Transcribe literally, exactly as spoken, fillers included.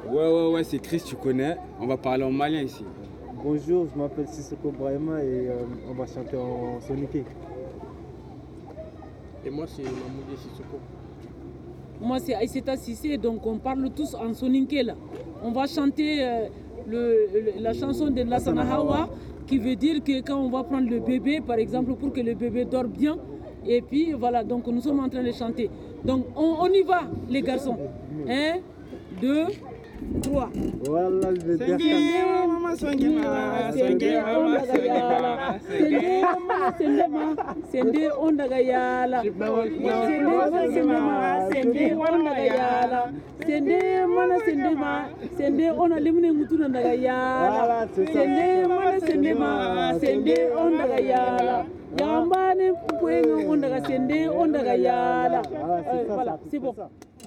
Ouais, ouais, ouais, c'est Chris, tu connais. On va parler en malien ici. Bonjour, je m'appelle Sissoko Brahima et euh, on va chanter en soniké. Et moi, c'est Mamoudé Sissoko. Moi, c'est Aïsseta Sissé, donc on parle tous en soninké là. On va chanter euh, le, le, la chanson de Lassana Hawa, qui veut dire que quand on va prendre le bébé, par exemple, pour que le bébé dort bien, et puis voilà, donc nous sommes en train de chanter. Donc on, on y va, les garçons. Un, deux, trois. Voilà, je vais dire ça. Sende ondaga yala, sende ondaga yala, sende mana sende ma, sende ona limne mutuna daga yala, sende mana sende ma, sende ondaga yala, yamba ne puenga ondaga sende ondaga yala. Voilà, c'est bon.